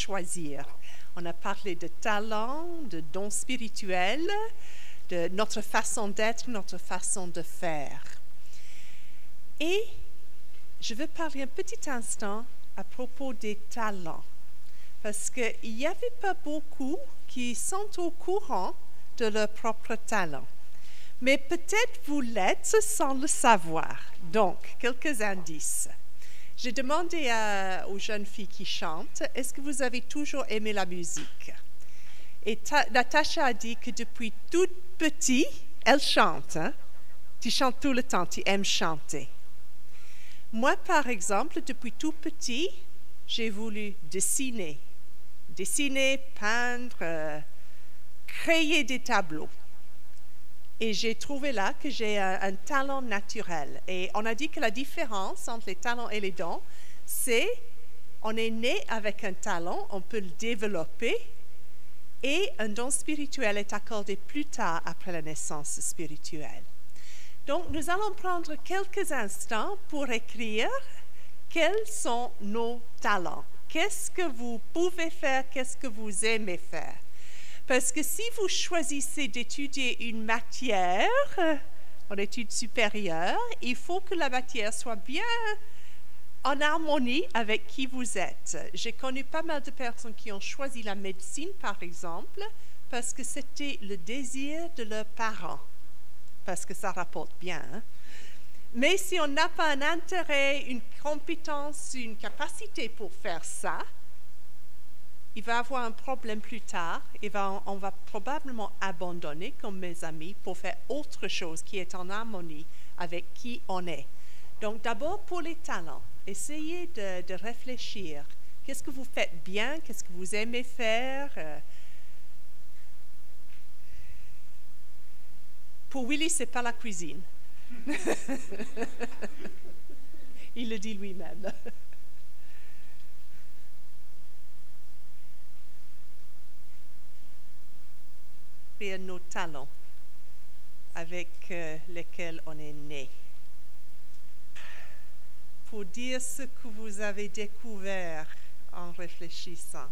choisir. On a parlé de talent, de dons spirituels, de notre façon d'être, notre façon de faire. Et je veux parler un petit instant à propos des talents, parce qu'il n'y avait pas beaucoup qui sont au courant de leur propre talent. Mais peut-être vous l'êtes sans le savoir. Donc, quelques indices. J'ai demandé aux jeunes filles qui chantent, est-ce que vous avez toujours aimé la musique? Et Natacha a dit que depuis tout petit, elle chante. Hein? Tu chantes tout le temps, tu aimes chanter. Moi, par exemple, depuis tout petit, j'ai voulu dessiner, peindre, créer des tableaux. Et j'ai trouvé là que j'ai un talent naturel. Et on a dit que la différence entre les talents et les dons, c'est on est né avec un talent, on peut le développer, et un don spirituel est accordé plus tard après la naissance spirituelle. Donc, nous allons prendre quelques instants pour écrire quels sont nos talents. Qu'est-ce que vous pouvez faire, qu'est-ce que vous aimez faire? Parce que si vous choisissez d'étudier une matière en études supérieures, il faut que la matière soit bien en harmonie avec qui vous êtes. J'ai connu pas mal de personnes qui ont choisi la médecine, par exemple, parce que c'était le désir de leurs parents, parce que ça rapporte bien. Hein? Mais si on n'a pas un intérêt, une compétence, une capacité pour faire ça, il va avoir un problème plus tard et on va probablement abandonner, comme mes amis, pour faire autre chose qui est en harmonie avec qui on est. Donc d'abord pour les talents, essayez de réfléchir. Qu'est-ce que vous faites bien? Qu'est-ce que vous aimez faire? Pour Willy, ce n'est pas la cuisine. Il le dit lui-même. Et nos talents avec lesquels on est né. Pour dire ce que vous avez découvert en réfléchissant.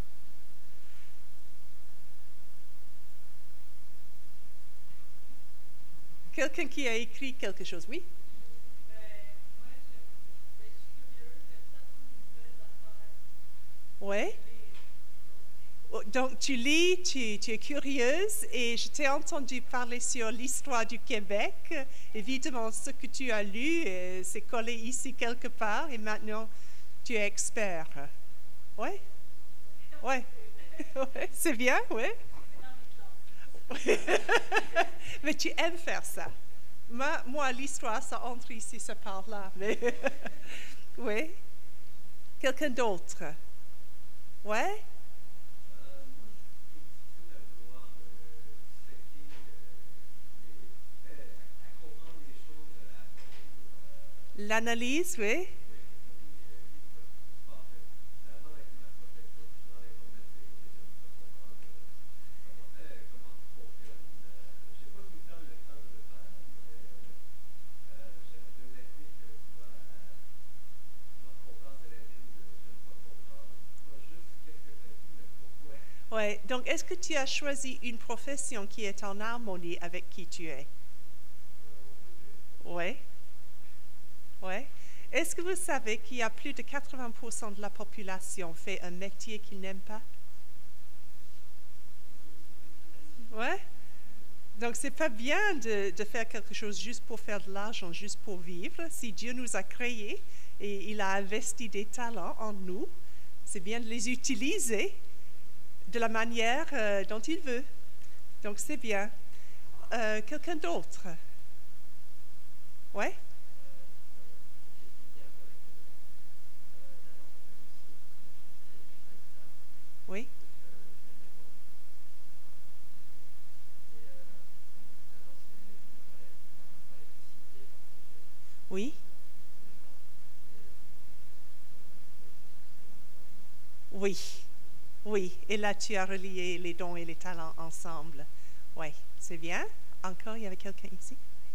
Quelqu'un qui a écrit quelque chose, oui? Moi, je suis curieuse, j'aime ça prendre des nouvelles affaires. Oui? Donc, tu lis, tu es curieuse et je t'ai entendu parler sur l'histoire du Québec. Évidemment, ce que tu as lu, c'est collé ici quelque part et maintenant, tu es expert. Oui? Oui. Ouais, c'est bien, oui. Mais tu aimes faire ça. Moi, l'histoire, ça entre ici, ça part là. Mais oui. Quelqu'un d'autre? Oui? L'analyse, oui. Ouais. Donc, est-ce que tu as choisi une profession qui est en harmonie avec qui tu es? Oui. Oui. Est-ce que vous savez qu'il y a plus de 80% de la population fait un métier qu'ils n'aiment pas? Oui. Donc, c'est pas bien de faire quelque chose juste pour faire de l'argent, juste pour vivre. Si Dieu nous a créés et il a investi des talents en nous, c'est bien de les utiliser de la manière dont il veut. Donc, c'est bien. Quelqu'un d'autre? Oui? Oui? Oui? Oui. Oui. Et là, tu as relié les dons et les talents ensemble. Oui, c'est bien. Encore, il y avait quelqu'un ici?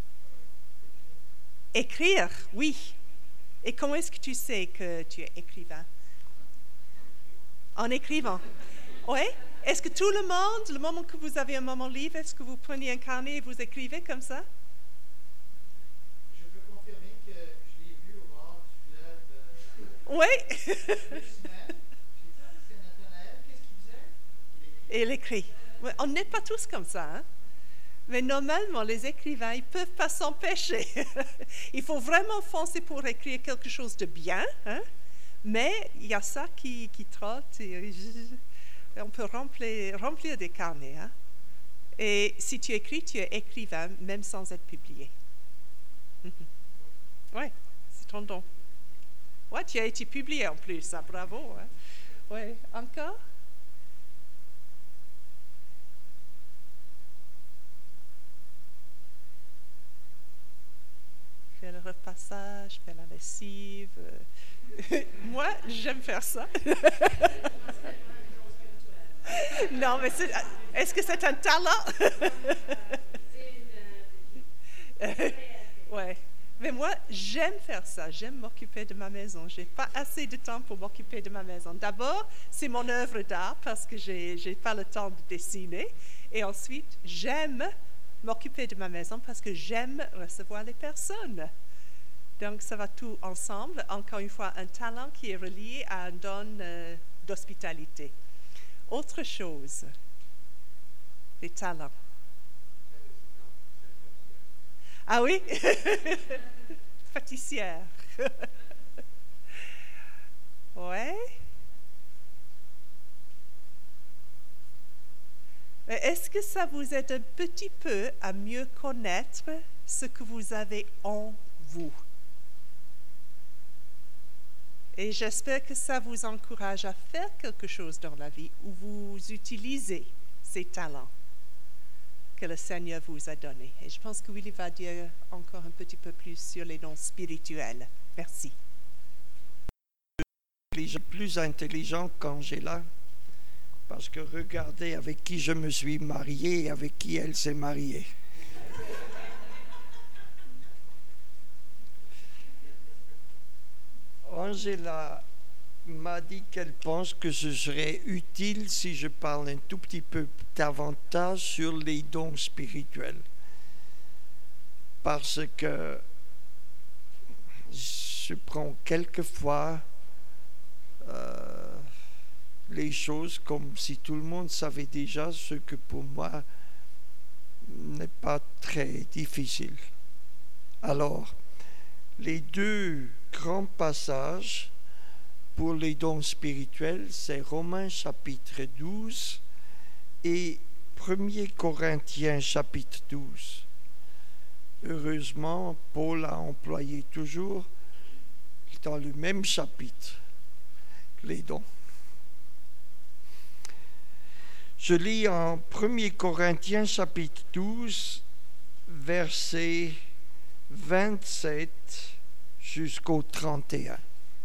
Écrire, oui. Et comment est-ce que tu sais que tu es écrivain? En écrivant. Oui? Est-ce que tout le monde, le moment que vous avez un moment libre, est-ce que vous prenez un carnet et vous écrivez comme ça? Je peux confirmer que je l'ai vu au bord du fleuve Oui? 2 semaines. J'ai dit, ah, c'est Nathanaël, qu'est-ce qu'il faisait? Il écrit. Et il écrit. Ouais, on n'est pas tous comme ça, hein? Mais normalement, les écrivains, ils ne peuvent pas s'empêcher. Il faut vraiment foncer pour écrire quelque chose de bien, hein? Mais il y a ça qui trotte et on peut remplir des carnets. Hein? Et si tu écris, tu es écrivain, même sans être publié. Oui, c'est ton don. Ouais, tu as été publié en plus, hein? Bravo. Hein? Oui, encore? Faire le repassage, faire la lessive. Moi, j'aime faire ça. Non, mais est-ce que c'est un talent? Ouais. Mais moi, j'aime faire ça. J'aime m'occuper de ma maison. Je n'ai pas assez de temps pour m'occuper de ma maison. D'abord, c'est mon œuvre d'art parce que je n'ai pas le temps de dessiner. Et ensuite, j'aime m'occuper de ma maison parce que j'aime recevoir les personnes. Donc, ça va tout ensemble. Encore une fois, un talent qui est relié à un don d'hospitalité. Autre chose, les talents. Ah oui? Pâtissière. Ouais. Mais est-ce que ça vous aide un petit peu à mieux connaître ce que vous avez en vous? Et j'espère que ça vous encourage à faire quelque chose dans la vie où vous utilisez ces talents que le Seigneur vous a donnés. Et je pense que Willy va dire encore un petit peu plus sur les dons spirituels. Merci. Plus intelligent qu'Angela, parce que regardez avec qui je me suis marié et avec qui elle s'est mariée. Angela m'a dit qu'elle pense que ce serait utile si je parle un tout petit peu davantage sur les dons spirituels. Parce que je prends quelquefois les choses comme si tout le monde savait déjà, ce que pour moi n'est pas très difficile. Alors, les deux grands passages pour les dons spirituels, c'est Romains chapitre 12 et 1 Corinthiens chapitre 12. Heureusement, Paul a employé toujours dans le même chapitre les dons. Je lis en 1 Corinthiens chapitre 12, versets 27 jusqu'au 31.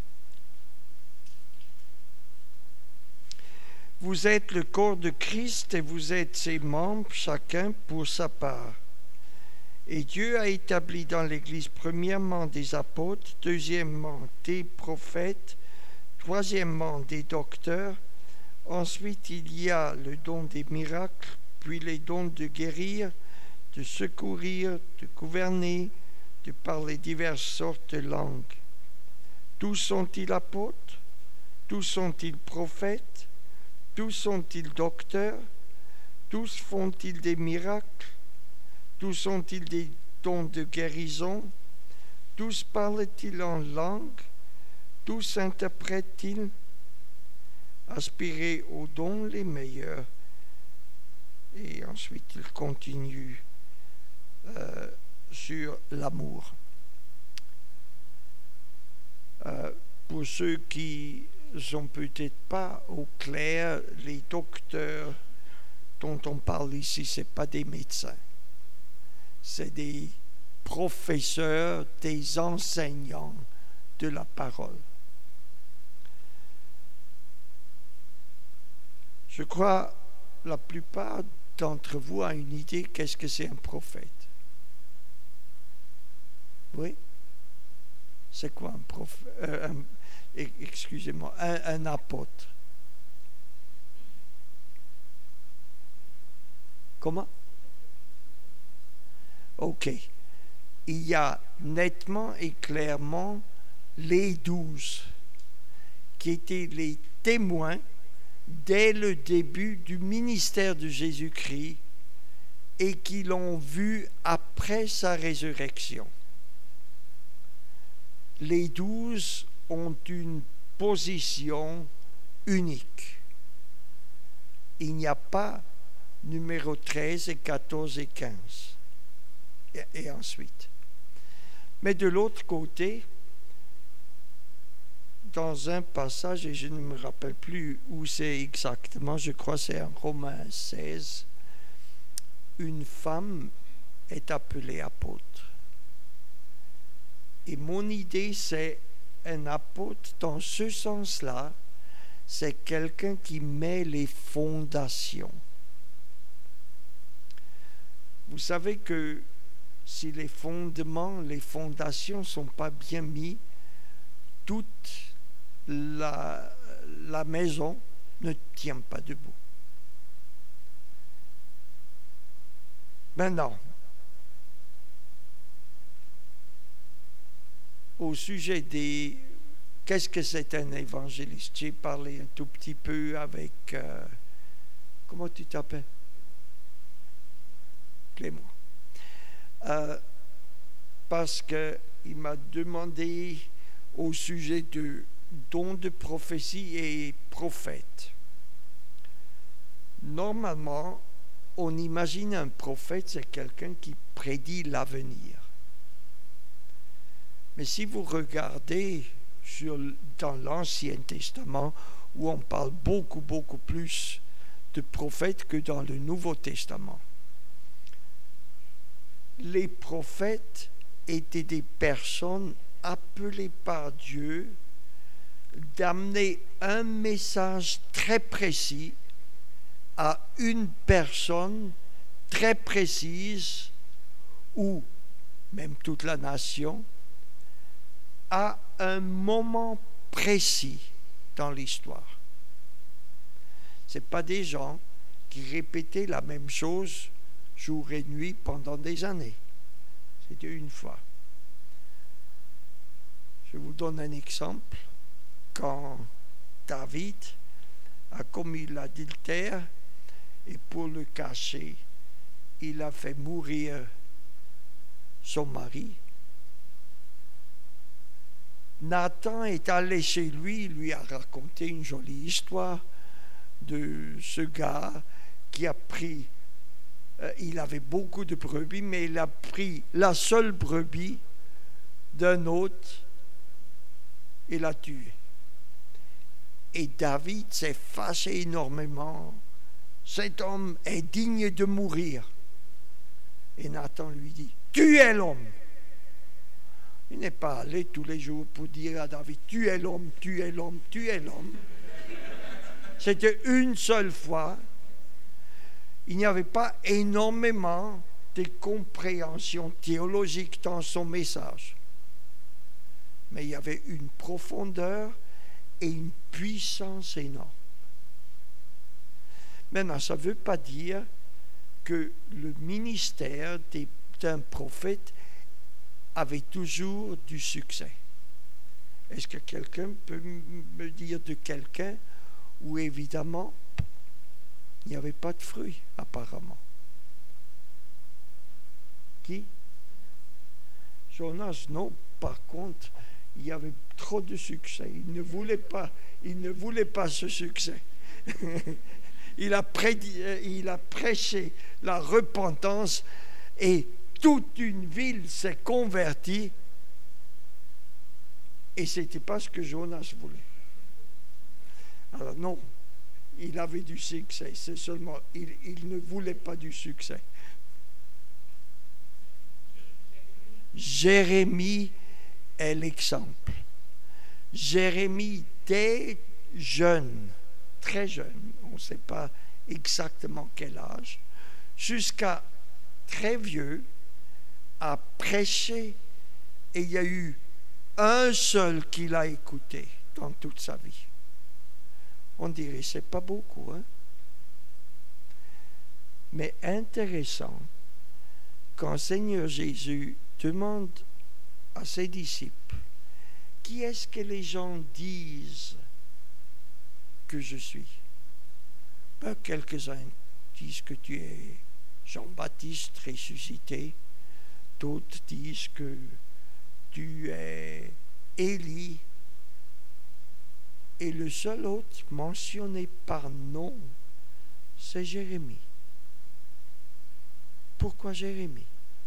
Vous êtes le corps de Christ et vous êtes ses membres, chacun pour sa part. Et Dieu a établi dans l'Église premièrement des apôtres, deuxièmement des prophètes, troisièmement des docteurs. Ensuite, il y a le don des miracles, puis les dons de guérir, de secourir, de gouverner, de parler diverses sortes de langues. Tous sont-ils apôtres? Tous sont-ils prophètes? Tous sont-ils docteurs? Tous font-ils des miracles? Tous ont-ils des dons de guérison? Tous parlent-ils en langue? Tous interprètent-ils? Aspirez aux dons les meilleurs. Et ensuite, il continue sur l'amour. Pour ceux qui ne sont peut-être pas au clair, les docteurs dont on parle ici, ce n'est pas des médecins. C'est des professeurs, des enseignants de la parole. Je crois que la plupart d'entre vous a une idée qu'est-ce que c'est un prophète. Oui? C'est quoi un prophète? Excusez-moi, un apôtre. Comment? Ok. Il y a nettement et clairement les 12 qui étaient les témoins dès le début du ministère de Jésus-Christ et qui l'ont vu après sa résurrection. Les 12 ont une position unique. Il n'y a pas numéro 13 et 14 et 15 et ensuite. Mais de l'autre côté, dans un passage, et je ne me rappelle plus où c'est exactement, je crois que c'est en Romains 16, une femme est appelée apôtre. Et mon idée, c'est un apôtre dans ce sens-là, c'est quelqu'un qui met les fondations. Vous savez que si les fondements, les fondations ne sont pas bien mis, toute la maison ne tient pas debout. Maintenant, au sujet des... Qu'est-ce que c'est un évangéliste? J'ai parlé un tout petit peu avec... comment tu t'appelles? Clément. Parce qu'il m'a demandé au sujet de dons de prophétie et prophète. Normalement, on imagine un prophète, c'est quelqu'un qui prédit l'avenir. Mais si vous regardez dans l'Ancien Testament, où on parle beaucoup plus de prophètes que dans le Nouveau Testament, les prophètes étaient des personnes appelées par Dieu d'amener un message très précis à une personne très précise ou même toute la nation à un moment précis dans l'histoire. Ce n'est pas des gens qui répétaient la même chose jour et nuit pendant des années. C'était une fois. Je vous donne un exemple. Quand David a commis l'adultère et pour le cacher, il a fait mourir son mari, Nathan est allé chez lui, il lui a raconté une jolie histoire de ce gars qui a pris, il avait beaucoup de brebis, mais il a pris la seule brebis d'un autre et l'a tué. Et David s'est fâché énormément. Cet homme est digne de mourir. Et Nathan lui dit, tu es l'homme. Il n'est pas allé tous les jours pour dire à David, tu es l'homme, tu es l'homme, tu es l'homme. C'était une seule fois. Il n'y avait pas énormément de compréhension théologique dans son message. Mais il y avait une profondeur et une puissance énorme. Maintenant, ça ne veut pas dire que le ministère d'un prophète avait toujours du succès. Est-ce que quelqu'un peut me dire de quelqu'un où évidemment il n'y avait pas de fruits apparemment? Qui? Jonas, non. Par contre, il y avait trop de succès. Il ne voulait pas ce succès. Il a prêché la repentance et toute une ville s'est convertie et ce n'était pas ce que Jonas voulait. Alors non, il avait du succès, c'est seulement, il ne voulait pas du succès. Jérémie est l'exemple. Jérémie, dès jeune, très jeune, on ne sait pas exactement quel âge, jusqu'à très vieux, a prêché et il y a eu un seul qui l'a écouté dans toute sa vie. On dirait c'est pas beaucoup, hein? Mais intéressant, quand Seigneur Jésus demande à ses disciples, qui est-ce que les gens disent que je suis? Ben, quelques-uns disent que tu es Jean-Baptiste ressuscité, d'autres disent que tu es Élie, et le seul autre mentionné par nom, c'est Jérémie. Pourquoi Jérémie?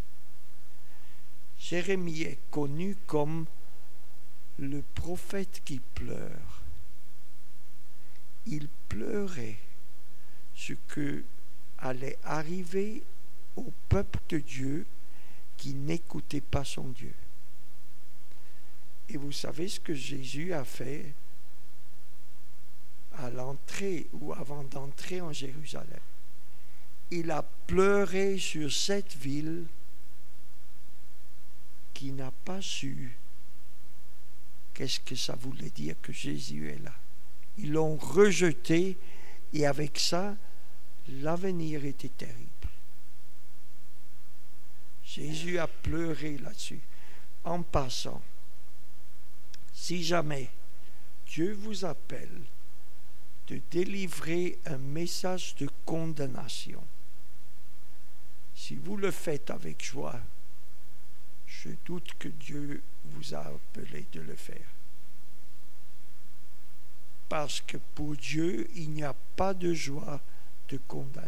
Jérémie est connu comme le prophète qui pleure. Il pleurait ce que allait arriver au peuple de Dieu qui n'écoutait pas son Dieu. Et vous savez ce que Jésus a fait à l'entrée ou avant d'entrer en Jérusalem? Il a pleuré sur cette ville qui n'a pas su qu'est-ce que ça voulait dire que Jésus est là. Ils l'ont rejeté et avec ça, l'avenir était terrible. Jésus a pleuré là-dessus. En passant, si jamais Dieu vous appelle de délivrer un message de condamnation, si vous le faites avec joie, je doute que Dieu vous a appelé de le faire. Parce que pour Dieu, il n'y a pas de joie de condamner.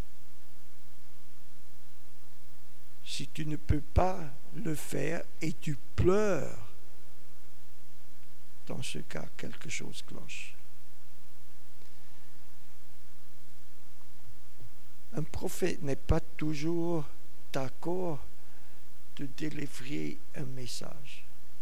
Si tu ne peux pas le faire et tu pleures, dans ce cas, quelque chose cloche. Un prophète n'est pas toujours d'accord de délivrer un message.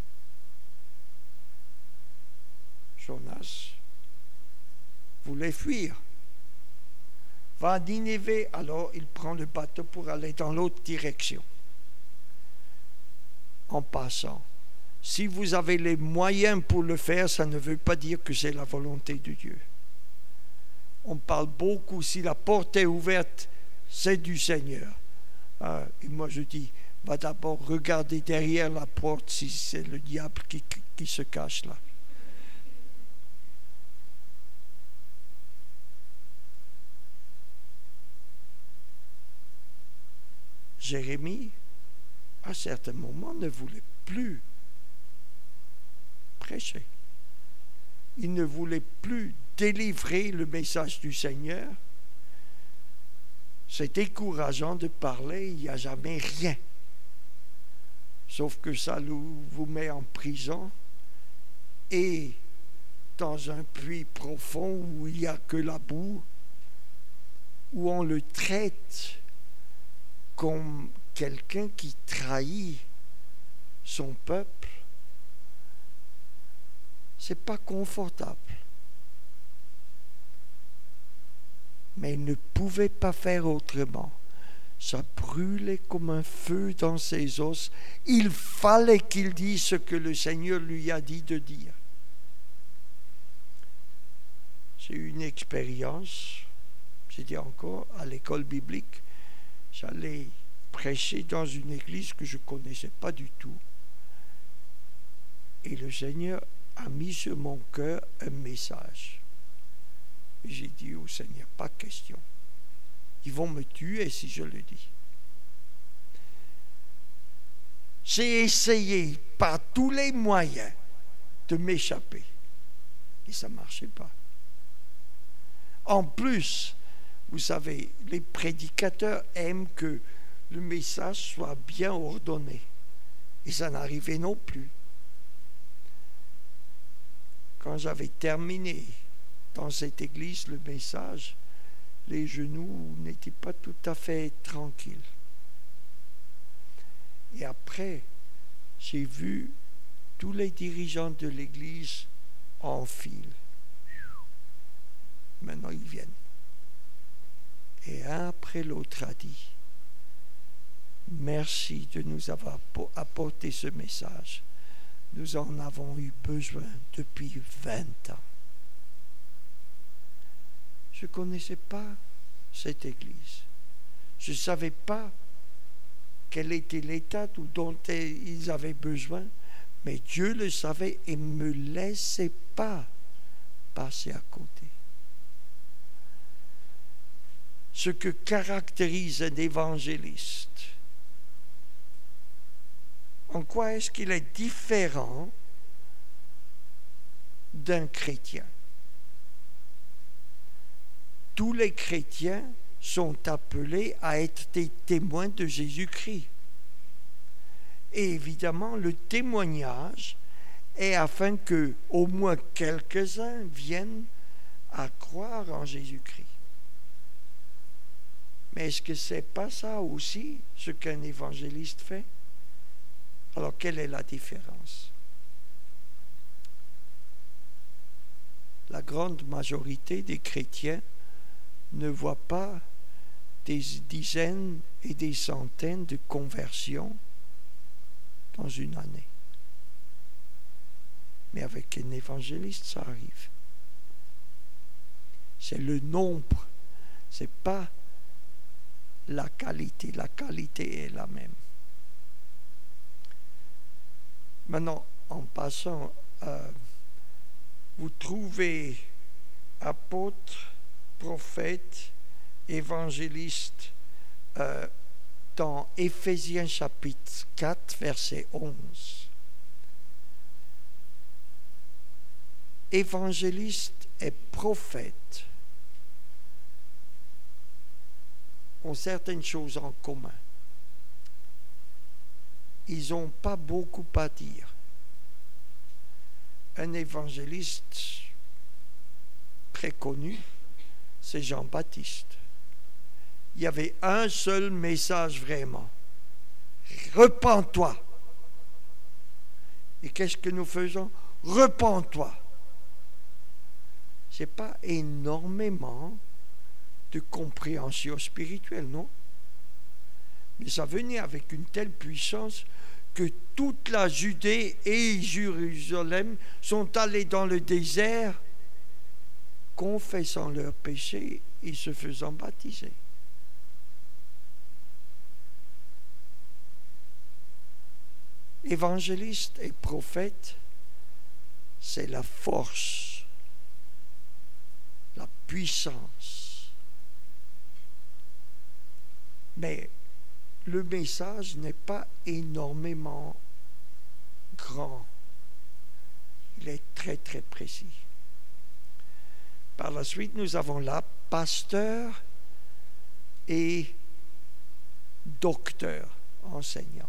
Jonas voulait fuir. Va à Ninive, alors il prend le bateau pour aller dans l'autre direction. En passant, si vous avez les moyens pour le faire, ça ne veut pas dire que c'est la volonté de Dieu. On parle beaucoup, si la porte est ouverte, c'est du Seigneur. Et moi je dis, va d'abord regarder derrière la porte si c'est le diable qui se cache là. Jérémie, à certains moments, ne voulait plus prêcher. Il ne voulait plus délivrer le message du Seigneur. C'est décourageant de parler, il n'y a jamais rien. Sauf que ça vous met en prison et dans un puits profond où il n'y a que la boue, où on le traite comme quelqu'un qui trahit son peuple. C'est pas confortable. Mais il ne pouvait pas faire autrement. Ça brûlait comme un feu dans ses os. Il fallait qu'il dise ce que le Seigneur lui a dit de dire. J'ai eu une expérience, j'ai dit encore, à l'école biblique. J'allais prêcher dans une église que je ne connaissais pas du tout. Et le Seigneur a mis sur mon cœur un message. Et j'ai dit au Seigneur, pas question. Ils vont me tuer si je le dis. J'ai essayé par tous les moyens de m'échapper. Et ça ne marchait pas. En plus, vous savez, les prédicateurs aiment que le message soit bien ordonné. Et ça n'arrivait non plus. Quand j'avais terminé dans cette église le message, les genoux n'étaient pas tout à fait tranquilles. Et après, j'ai vu tous les dirigeants de l'église en file. Maintenant, ils viennent. Et un après l'autre a dit, merci de nous avoir apporté ce message. Nous en avons eu besoin depuis 20 ans. Je ne connaissais pas cette église. Je ne savais pas quel était l'état dont ils avaient besoin, mais Dieu le savait et ne me laissait pas passer à côté. Ce que caractérise un évangéliste, en quoi est-ce qu'il est différent d'un chrétien? Tous les chrétiens sont appelés à être des témoins de Jésus-Christ. Et évidemment, le témoignage est afin que au moins quelques-uns viennent à croire en Jésus-Christ. Mais est-ce que c'est pas ça aussi ce qu'un évangéliste fait? Alors, quelle est la différence? La grande majorité des chrétiens ne voient pas des dizaines et des centaines de conversions dans une année. Mais avec un évangéliste, ça arrive. C'est le nombre, c'est pas la qualité. La qualité est la même. Maintenant, en passant, vous trouvez apôtres, prophètes, évangélistes dans Éphésiens chapitre 4, verset 11. Évangélistes et prophètes ont certaines choses en commun. Ils n'ont pas beaucoup à dire. Un évangéliste très connu, c'est Jean-Baptiste. Il y avait un seul message vraiment. Repens-toi. Et qu'est-ce que nous faisons? Repens-toi. Ce n'est pas énormément de compréhension spirituelle, non? Mais ça venait avec une telle puissance que toute la Judée et Jérusalem sont allés dans le désert, confessant leurs péchés et se faisant baptiser. Évangéliste et prophète, c'est la force, la puissance. Mais le message n'est pas énormément grand. Il est très, très précis. Par la suite, nous avons là pasteur et docteur, enseignant.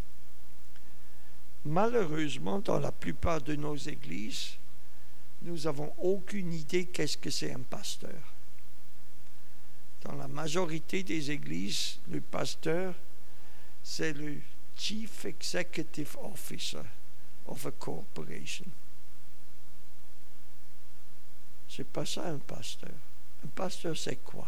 Malheureusement, dans la plupart de nos églises, nous n'avons aucune idée qu'est-ce que c'est un pasteur. Dans la majorité des églises, le pasteur, c'est le Chief Executive Officer of a corporation. C'est pas ça un pasteur. Un pasteur, c'est quoi?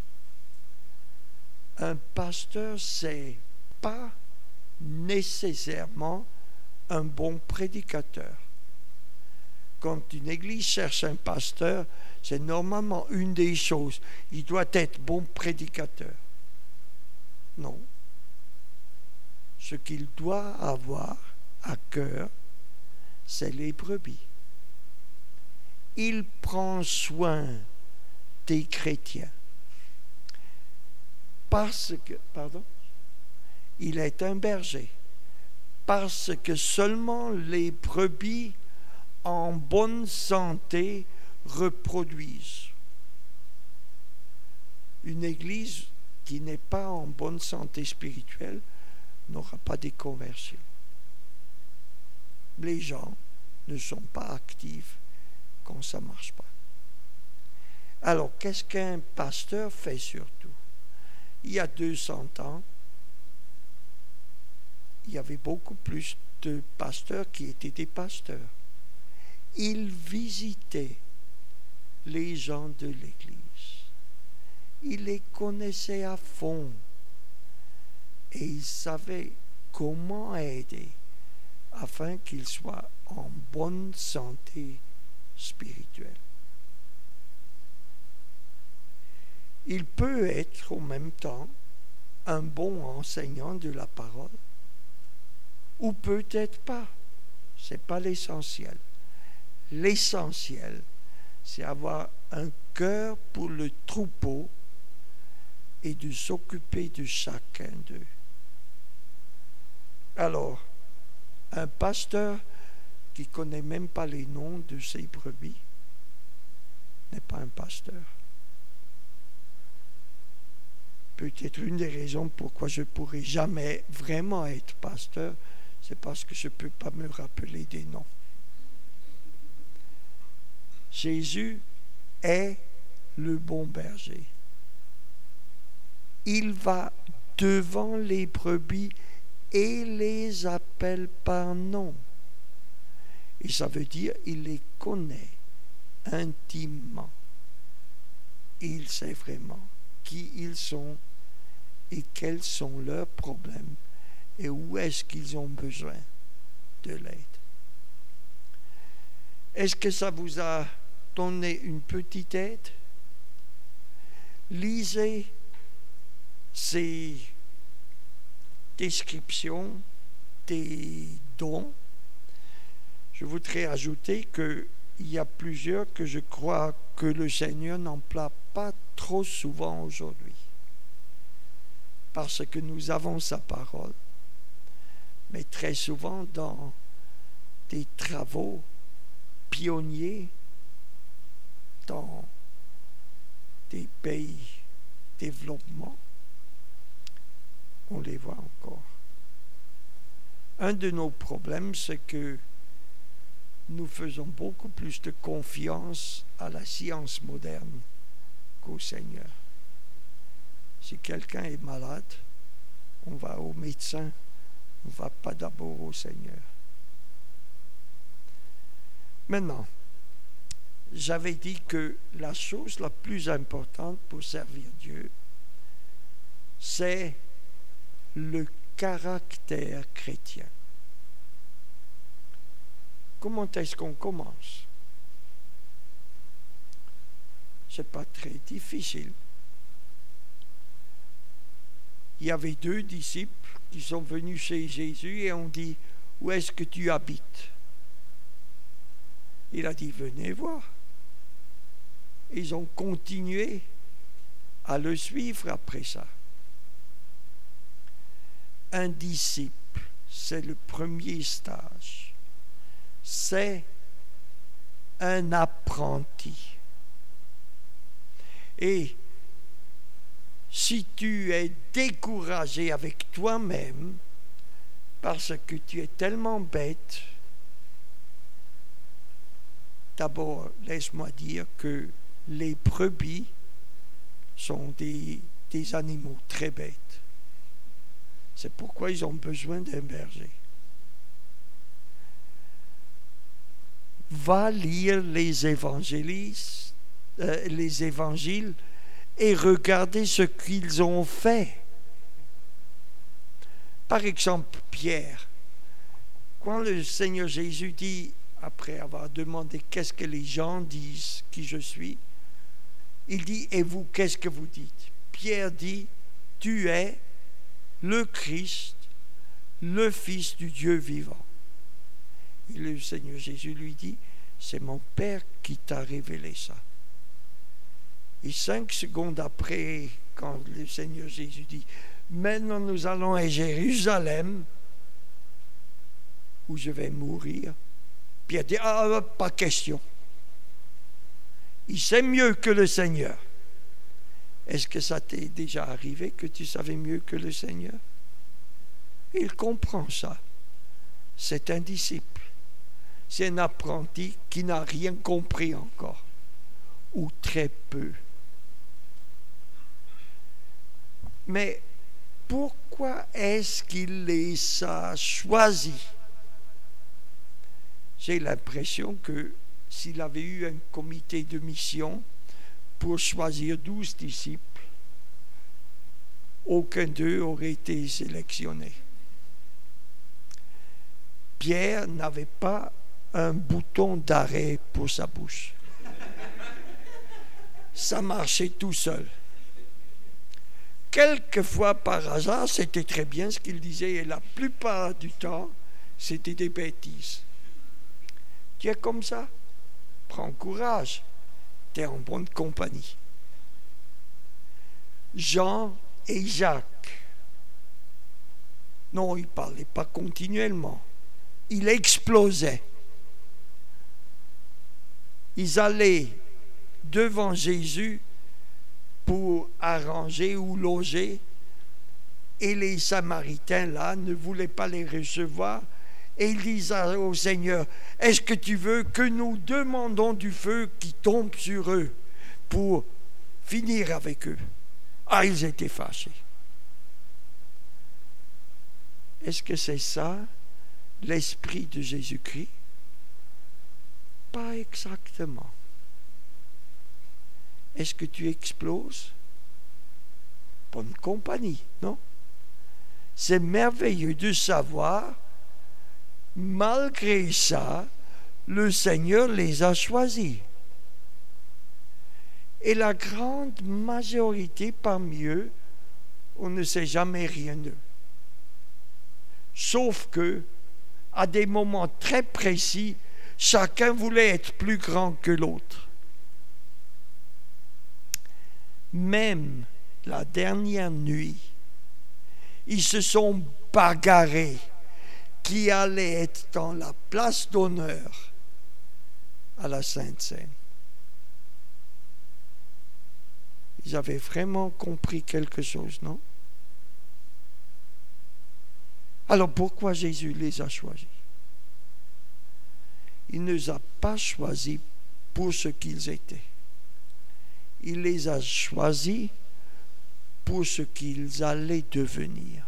Un pasteur, c'est pas nécessairement un bon prédicateur. Quand une église cherche un pasteur, c'est normalement une des choses. Il doit être bon prédicateur. Non. Ce qu'il doit avoir à cœur, c'est les brebis. Il prend soin des chrétiens. Parce que, il est un berger. Parce que seulement les brebis en bonne santé reproduisent. Une église qui n'est pas en bonne santé spirituelle n'aura pas de conversion. Les gens ne sont pas actifs quand ça ne marche pas. Alors, qu'est-ce qu'un pasteur fait surtout? Il y a 200 ans, il y avait beaucoup plus de pasteurs qui étaient des pasteurs. Ils visitaient les gens de l'Église. Ils les connaissaient à fond. Et ils savaient comment aider afin qu'ils soient en bonne santé spirituelle. Il peut être en même temps un bon enseignant de la parole, ou peut-être pas. Ce n'est pas l'essentiel. L'essentiel, c'est avoir un cœur pour le troupeau et de s'occuper de chacun d'eux. Alors, un pasteur qui ne connaît même pas les noms de ses brebis n'est pas un pasteur. Peut-être une des raisons pourquoi je ne pourrai jamais vraiment être pasteur, c'est parce que je ne peux pas me rappeler des noms. Jésus est le bon berger. Il va devant les brebis et les appelle par nom. Et ça veut dire il les connaît intimement. Il sait vraiment qui ils sont et quels sont leurs problèmes et où est-ce qu'ils ont besoin de l'aide. Est-ce que ça vous a donné une petite aide? Lisez ces descriptions des dons. Je voudrais ajouter qu'il y a plusieurs que je crois que le Seigneur n'emploie pas trop souvent aujourd'hui. Parce que nous avons sa parole, mais très souvent dans des travaux pionniers dans des pays développement, on les voit encore. Un de nos problèmes, c'est que nous faisons beaucoup plus de confiance à la science moderne qu'au Seigneur. Si quelqu'un est malade, on va au médecin, on ne va pas d'abord au Seigneur. Maintenant, j'avais dit que la chose la plus importante pour servir Dieu, c'est le caractère chrétien. Comment est-ce qu'on commence? C'est pas très difficile. Il y avait 2 disciples qui sont venus chez Jésus et ont dit, où est-ce que tu habites? Il a dit, venez voir. Ils ont continué à le suivre après ça. Un disciple, c'est le premier stage. C'est un apprenti. Et si tu es découragé avec toi-même parce que tu es tellement bête, d'abord, laisse-moi dire que les brebis sont des animaux très bêtes. C'est pourquoi ils ont besoin d'un berger. Va lire les évangiles et regardez ce qu'ils ont fait. Par exemple, Pierre, quand le Seigneur Jésus dit, après avoir demandé qu'est-ce que les gens disent qui je suis, il dit, et vous, qu'est-ce que vous dites? Pierre dit, tu es le Christ, le Fils du Dieu vivant. Et le Seigneur Jésus lui dit, c'est mon Père qui t'a révélé ça. Et 5 secondes après, quand le Seigneur Jésus dit, maintenant nous allons à Jérusalem, où je vais mourir, Pierre dit, pas question. Il sait mieux que le Seigneur. Est-ce que ça t'est déjà arrivé que tu savais mieux que le Seigneur? Il comprend ça. C'est un disciple. C'est un apprenti qui n'a rien compris encore, ou très peu. Mais pourquoi est-ce qu'il les a choisis? J'ai l'impression que s'il avait eu un comité de mission pour choisir 12 disciples, aucun d'eux aurait été sélectionné. Pierre n'avait pas un bouton d'arrêt pour sa bouche. Ça marchait tout seul. quelquefois par hasard, c'était très bien ce qu'il disait, et la plupart du temps, c'était des bêtises. Tu es comme ça? Prends courage, tu es en bonne compagnie. Jean et Jacques, non, ils ne parlaient pas continuellement. Ils explosaient. Ils allaient devant Jésus pour arranger ou loger, et les Samaritains là ne voulaient pas les recevoir, et ils disaient au Seigneur, est-ce que tu veux que nous demandons du feu qui tombe sur eux pour finir avec eux? Ah, ils étaient fâchés. Est-ce que c'est ça l'esprit de Jésus-Christ? Pas exactement. Est-ce que tu exploses? Bonne compagnie, non? C'est merveilleux de savoir, malgré ça, le Seigneur les a choisis. Et la grande majorité parmi eux, on ne sait jamais rien d'eux. Sauf que, à des moments très précis, chacun voulait être plus grand que l'autre. Même la dernière nuit, ils se sont bagarrés qui allait être dans la place d'honneur à la Sainte Seine. Ils avaient vraiment compris quelque chose, non? Alors pourquoi Jésus les a choisis? Il ne les a pas choisis pour ce qu'ils étaient. Il les a choisis pour ce qu'ils allaient devenir.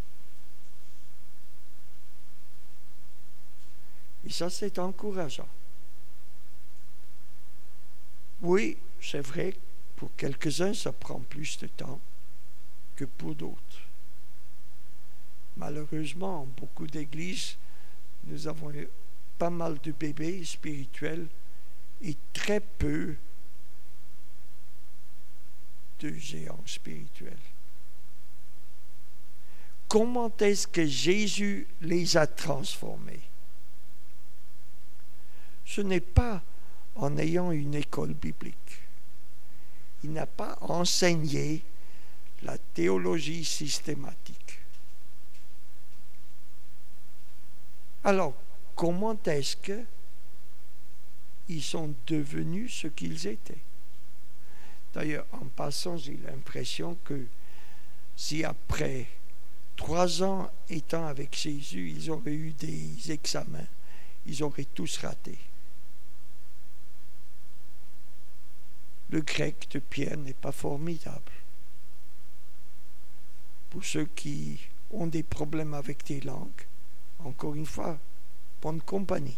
Et ça, c'est encourageant. Oui, c'est vrai, pour quelques-uns, ça prend plus de temps que pour d'autres. Malheureusement, en beaucoup d'églises, nous avons pas mal de bébés spirituels et très peu de géants spirituels. Comment est-ce que Jésus les a transformés? Ce n'est pas en ayant une école biblique. Il n'a pas enseigné la théologie systématique. Alors, comment est-ce qu'ils sont devenus ce qu'ils étaient? D'ailleurs, en passant, j'ai l'impression que si après 3 ans étant avec Jésus, ils auraient eu des examens, ils auraient tous raté. Le grec de Pierre n'est pas formidable. Pour ceux qui ont des problèmes avec des langues, encore une fois, bonne compagnie.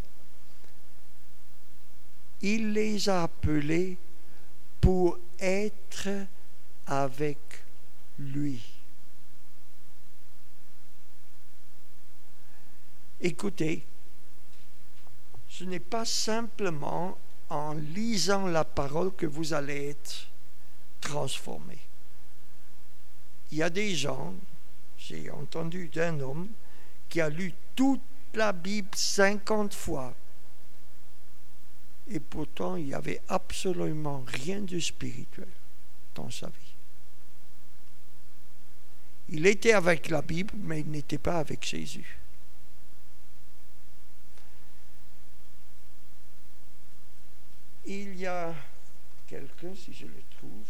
Il les a appelés pour être avec lui. Écoutez, ce n'est pas simplement en lisant la parole que vous allez être transformé. Il y a des gens, j'ai entendu d'un homme qui a lu toute la Bible 50 fois et pourtant il n'y avait absolument rien de spirituel dans sa vie. Il était avec la Bible, mais il n'était pas avec Jésus. Il y a quelqu'un, si je le trouve,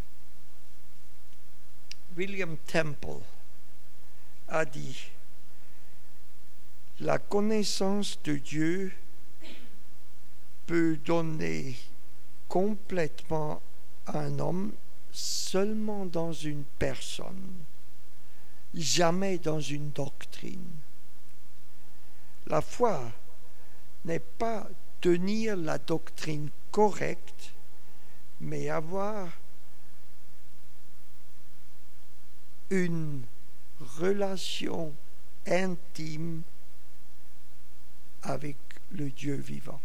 William Temple a dit: la connaissance de Dieu peut donner complètement à un homme seulement dans une personne, jamais dans une doctrine. La foi n'est pas tenir la doctrine correcte, mais avoir une relation intime avec le Dieu vivant.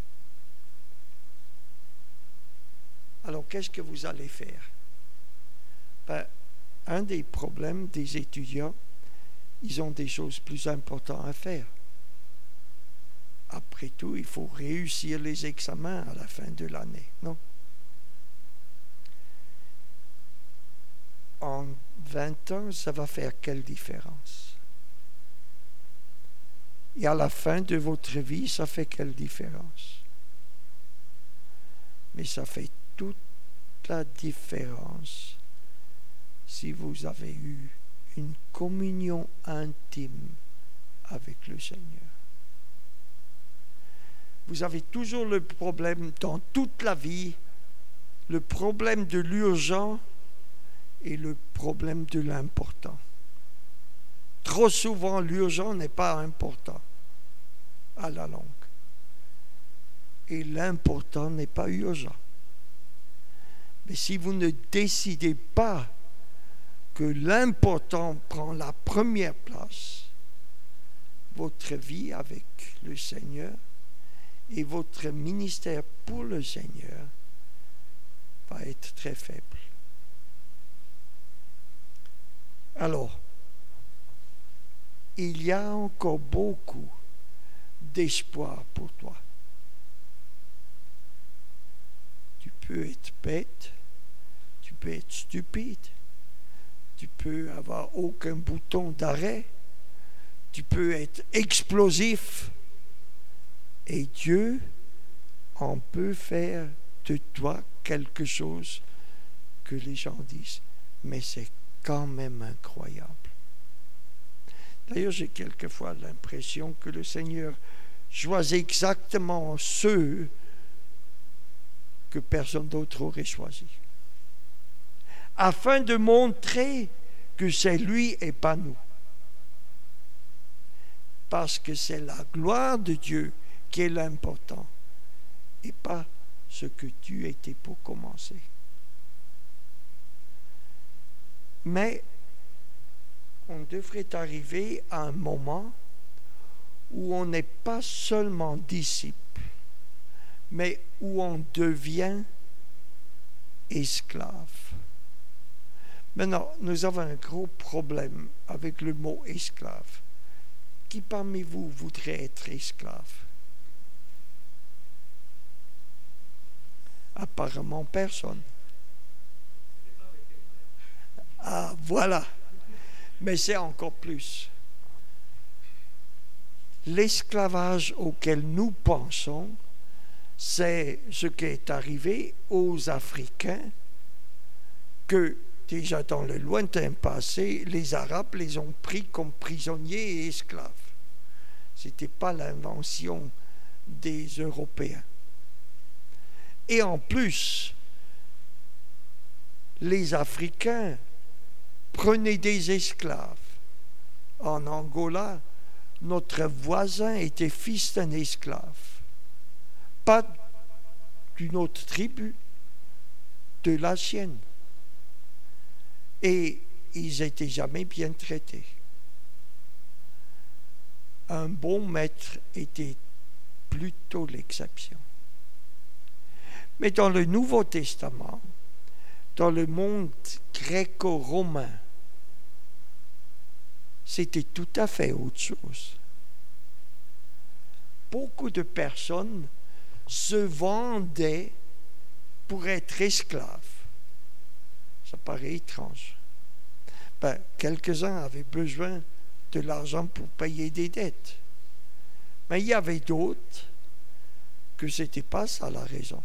Alors, qu'est-ce que vous allez faire? Ben, un des problèmes des étudiants, ils ont des choses plus importantes à faire. Après tout, il faut réussir les examens à la fin de l'année, non? En 20 ans, ça va faire quelle différence? Et à la fin de votre vie, ça fait quelle différence? Mais ça fait toute la différence si vous avez eu une communion intime avec le Seigneur. Vous avez toujours le problème dans toute la vie, le problème de l'urgent et le problème de l'important. Trop souvent, l'urgent n'est pas important à la longue. Et l'important n'est pas urgent. Mais si vous ne décidez pas que l'important prend la première place, votre vie avec le Seigneur et votre ministère pour le Seigneur va être très faible. Alors, il y a encore beaucoup d'espoir pour toi. Tu peux être bête, tu peux être stupide, tu peux avoir aucun bouton d'arrêt, tu peux être explosif, et Dieu en peut faire de toi quelque chose que les gens disent, mais c'est quand même incroyable. D'ailleurs, j'ai quelquefois l'impression que le Seigneur choisit exactement ceux que personne d'autre aurait choisi, afin de montrer que c'est lui et pas nous. Parce que c'est la gloire de Dieu qui est l'important et pas ce que tu étais pour commencer. Mais on devrait arriver à un moment où on n'est pas seulement disciple, mais où on devient esclave. Maintenant, nous avons un gros problème avec le mot esclave. Qui parmi vous voudrait être esclave? Apparemment personne. Ah, voilà. Mais c'est encore plus. L'esclavage auquel nous pensons, c'est ce qui est arrivé aux Africains, que déjà dans le lointain passé, les Arabes les ont pris comme prisonniers et esclaves. Ce n'était pas l'invention des Européens. Et en plus, les Africains prenaient des esclaves. En Angola, notre voisin était fils d'un esclave. Pas d'une autre tribu, de la sienne. Et ils n'étaient jamais bien traités. Un bon maître était plutôt l'exception. Mais dans le Nouveau Testament, dans le monde gréco-romain, c'était tout à fait autre chose. Beaucoup de personnes se vendaient pour être esclaves. Ça paraît étrange. Quelques-uns avaient besoin de l'argent pour payer des dettes. Mais il y avait d'autres que ce n'était pas ça la raison.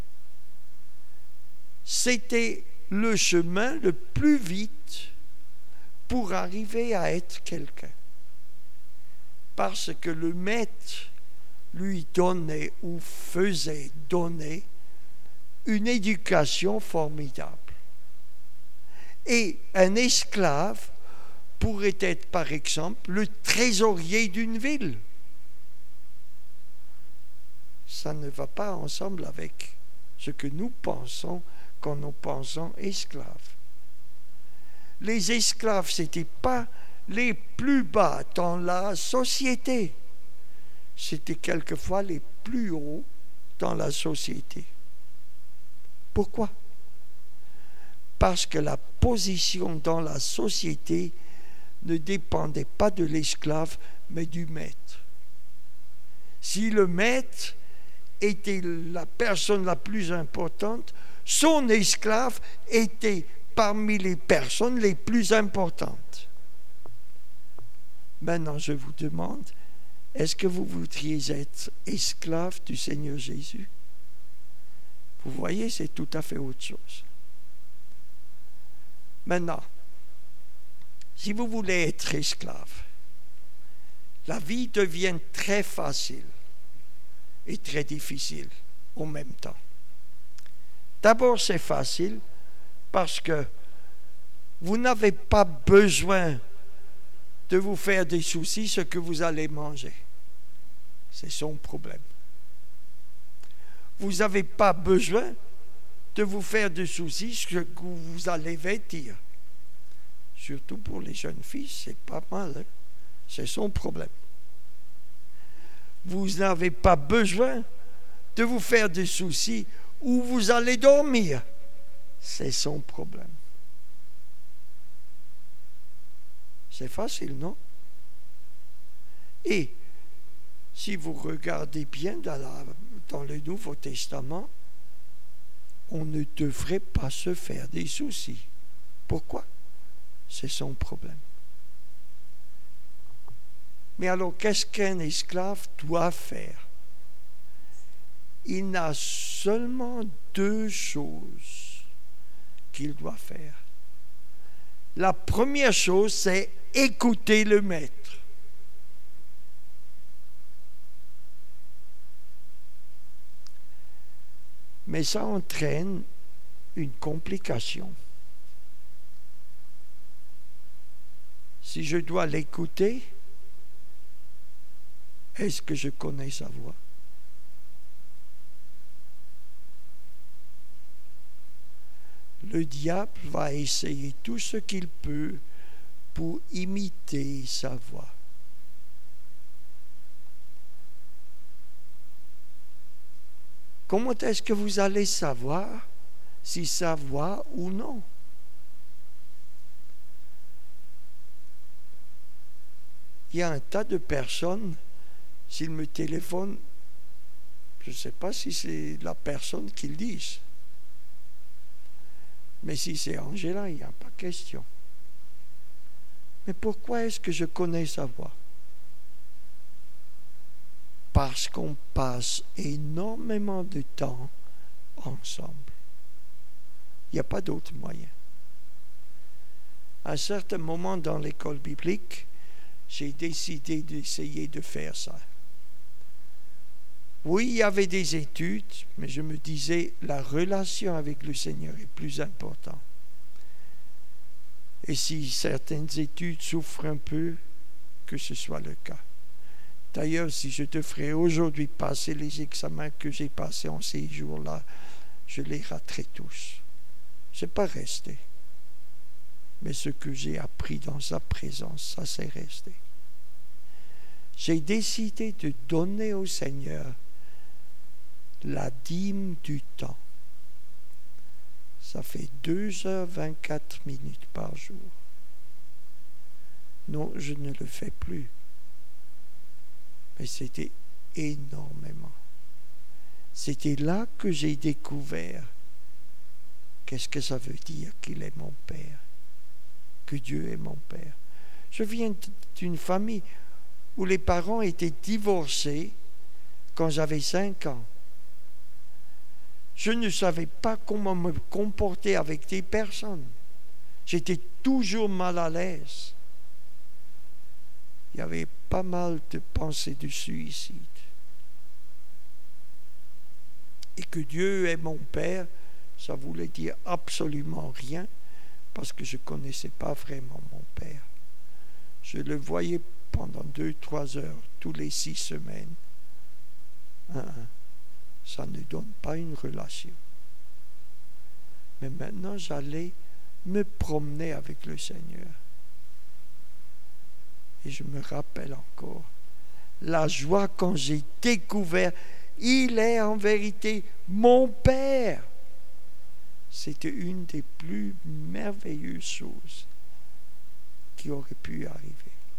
C'était le chemin le plus vite pour arriver à être quelqu'un. Parce que le maître lui donnait ou faisait donner une éducation formidable. Et un esclave pourrait être, par exemple, le trésorier d'une ville. Ça ne va pas ensemble avec ce que nous pensons quand nous pensons esclaves. Les esclaves, ce n'étaient pas les plus bas dans la société. C'était quelquefois les plus hauts dans la société. Pourquoi? parce que la position dans la société ne dépendait pas de l'esclave, mais du maître. Si le maître était la personne la plus importante, son esclave était parmi les personnes les plus importantes. Maintenant, je vous demande, est-ce que vous voudriez être esclave du Seigneur Jésus? Vous voyez, c'est tout à fait autre chose. Maintenant, si vous voulez être esclave, la vie devient très facile et très difficile en même temps. D'abord, c'est facile parce que vous n'avez pas besoin de vous faire des soucis ce que vous allez manger. C'est son problème. Vous n'avez pas besoin de vous faire des soucis ce que vous allez vêtir. Surtout pour les jeunes filles, c'est pas mal. Hein? C'est son problème. Vous n'avez pas besoin de vous faire des soucis où vous allez dormir. C'est son problème. C'est facile, non? Et si vous regardez bien dans le Nouveau Testament, on ne devrait pas se faire des soucis. Pourquoi? C'est son problème. Mais alors, qu'est-ce qu'un esclave doit faire? Il n'a seulement 2 choses qu'il doit faire. La première chose, c'est écouter le maître. Mais ça entraîne une complication. Si je dois l'écouter, est-ce que je connais sa voix? Le diable va essayer tout ce qu'il peut pour imiter sa voix. Comment est-ce que vous allez savoir si sa voix ou non? Il y a un tas de personnes, s'ils me téléphonent, je ne sais pas si c'est la personne qu'ils disent. Mais si c'est Angela, il n'y a pas question. Mais pourquoi est-ce que je connais sa voix? Parce qu'on passe énormément de temps ensemble. Il n'y a pas d'autre moyen. À un certain moment dans l'école biblique, j'ai décidé d'essayer de faire ça. Oui, il y avait des études, mais je me disais, la relation avec le Seigneur est plus importante. Et si certaines études souffrent un peu, que ce soit le cas. D'ailleurs, si je devrais aujourd'hui passer les examens que j'ai passés en ces jours-là, je les raterai tous. Je n'ai pas resté. Mais ce que j'ai appris dans sa présence, ça s'est resté. J'ai décidé de donner au Seigneur la dîme du temps. Ça fait 2h24 par jour. Non, je ne le fais plus. Mais c'était énormément. C'était là que j'ai découvert qu'est-ce que ça veut dire qu'il est mon Père, que Dieu est mon Père. Je viens d'une famille où les parents étaient divorcés quand j'avais 5 ans. Je ne savais pas comment me comporter avec des personnes. J'étais toujours mal à l'aise. Il y avait pas mal de pensées de suicide. Et que Dieu est mon Père, ça voulait dire absolument rien, parce que je ne connaissais pas vraiment mon Père. Je le voyais pendant 2-3 heures, tous les 6 semaines. Ça ne donne pas une relation. Mais maintenant, j'allais me promener avec le Seigneur. Et je me rappelle encore la joie quand j'ai découvert, il est en vérité mon Père. c'était une des plus merveilleuses choses qui aurait pu arriver.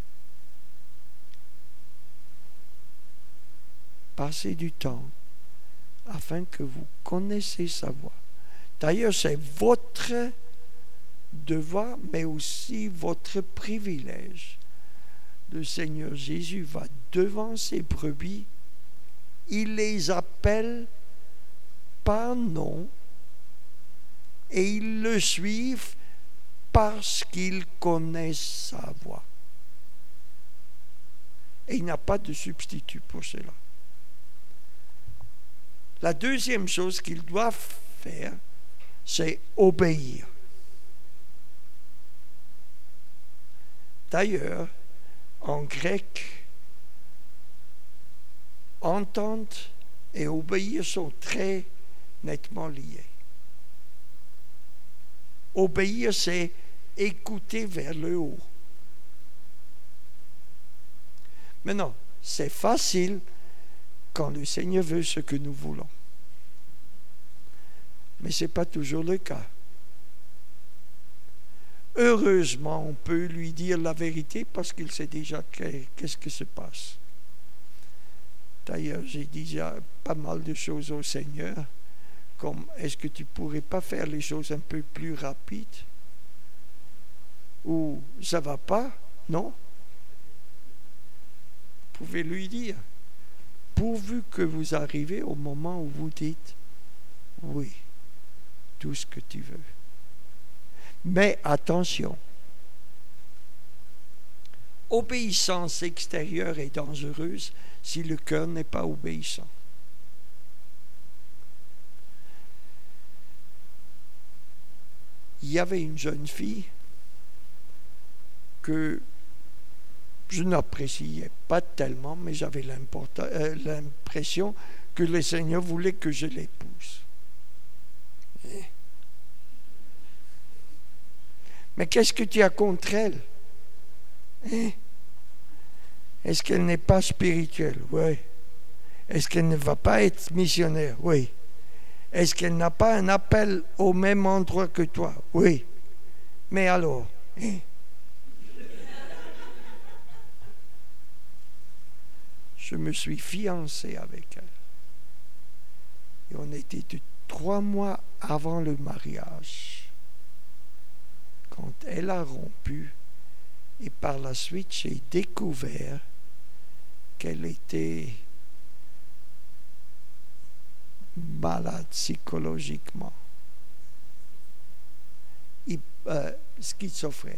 Passez du temps afin que vous connaissiez sa voix. D'ailleurs, c'est votre devoir, mais aussi votre privilège. Le Seigneur Jésus va devant ses brebis, il les appelle par nom et ils le suivent parce qu'ils connaissent sa voix. Et il n'y a pas de substitut pour cela. La deuxième chose qu'ils doivent faire, c'est obéir. D'ailleurs, en grec, entendre et obéir sont très nettement liés. Obéir, c'est écouter vers le haut. Maintenant, c'est facile quand le Seigneur veut ce que nous voulons. Mais ce n'est pas toujours le cas. Heureusement, on peut lui dire la vérité parce qu'il sait déjà qu'est-ce qui se passe. D'ailleurs, j'ai dit pas mal de choses au Seigneur, comme est-ce que tu ne pourrais pas faire les choses un peu plus rapides? Ou ça ne va pas? Non? Vous pouvez lui dire, pourvu que vous arrivez au moment où vous dites oui, tout ce que tu veux. Mais attention, obéissance extérieure est dangereuse si le cœur n'est pas obéissant. Il y avait une jeune fille que je n'appréciais pas tellement, mais j'avais l'impression que le Seigneur voulait que je l'épouse. Mais qu'est-ce que tu as contre elle? Est-ce qu'elle n'est pas spirituelle? Oui. Est-ce qu'elle ne va pas être missionnaire? Oui. Est-ce qu'elle n'a pas un appel au même endroit que toi? Oui. Mais alors? Je me suis fiancé avec elle. Et on était 3 mois avant le mariage. Quand elle a rompu, et par la suite, j'ai découvert qu'elle était malade psychologiquement, schizophrène.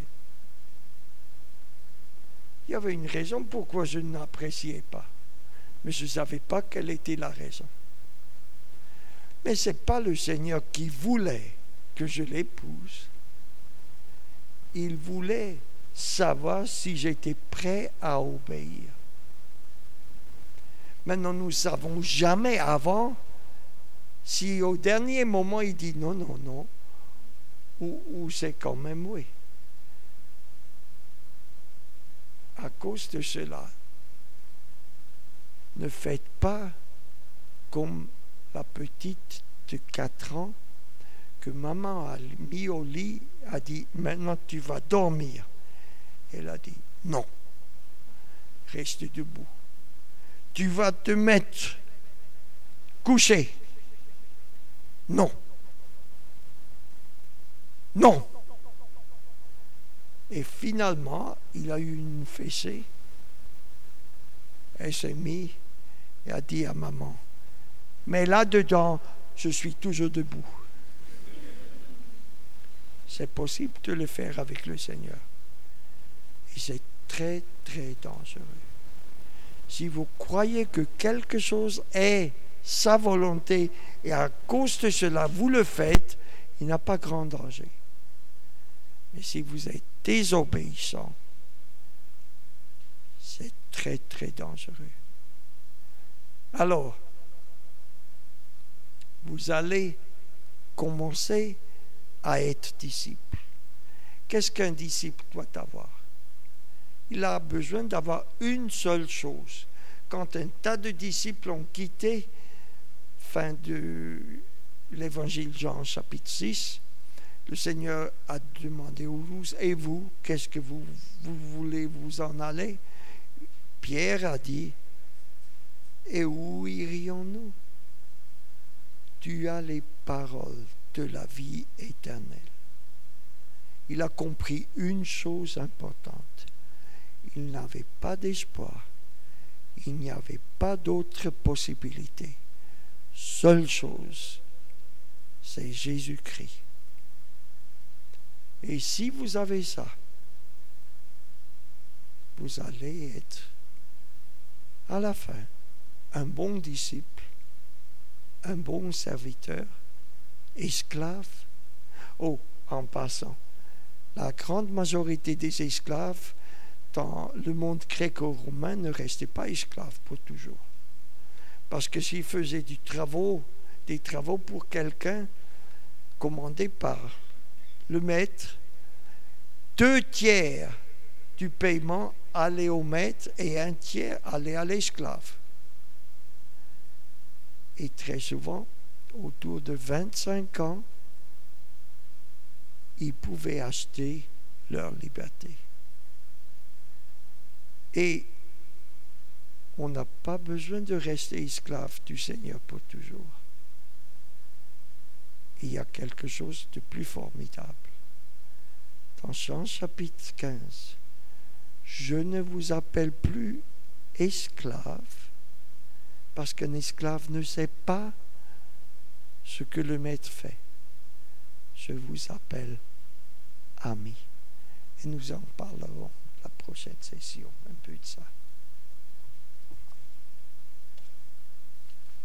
Il y avait une raison pourquoi je n'appréciais pas, mais je ne savais pas quelle était la raison. Mais ce n'est pas le Seigneur qui voulait que je l'épouse. Il voulait savoir si j'étais prêt à obéir. Maintenant, nous ne savons jamais avant si au dernier moment il dit non, non, non, ou c'est quand même oui. À cause de cela, ne faites pas comme la petite de 4 ans que maman a mis au lit, a dit maintenant tu vas dormir. Elle a dit non, reste debout. Tu vas te mettre couché. Non. Non. Et finalement, il a eu une fessée. Elle s'est mise et a dit à maman, mais là-dedans, je suis toujours debout. C'est possible de le faire avec le Seigneur. Et c'est très, très dangereux. Si vous croyez que quelque chose est sa volonté et à cause de cela, vous le faites, il n'y a pas grand danger. Mais si vous êtes désobéissant, c'est très, très dangereux. Alors, vous allez commencer à être disciple. Qu'est-ce qu'un disciple doit avoir? Il a besoin d'avoir une seule chose. Quand un tas de disciples ont quitté fin de l'évangile Jean chapitre 6, le Seigneur a demandé aux douze, et vous, qu'est-ce que vous voulez vous en aller? Pierre a dit, et où irions-nous? Tu as les paroles de la vie éternelle. Il a compris une chose importante. Il n'avait pas d'espoir. Il n'y avait pas d'autre possibilité. Seule chose, c'est Jésus-Christ. Et si vous avez ça, vous allez être, à la fin, un bon disciple, un bon serviteur, esclave. Oh, en passant, la grande majorité des esclaves dans le monde gréco-romain ne restaient pas esclaves pour toujours. Parce que s'ils faisaient des travaux pour quelqu'un commandé par le maître, 2/3 du paiement allait au maître et 1/3 allait à l'esclave. Et très souvent, autour de 25 ans, ils pouvaient acheter leur liberté. Et on n'a pas besoin de rester esclave du Seigneur pour toujours. Il y a quelque chose de plus formidable. Dans Jean chapitre 15, je ne vous appelle plus esclave, parce qu'un esclave ne sait pas ce que le maître fait. Je vous appelle ami. Et nous en parlerons la prochaine session, un peu de ça.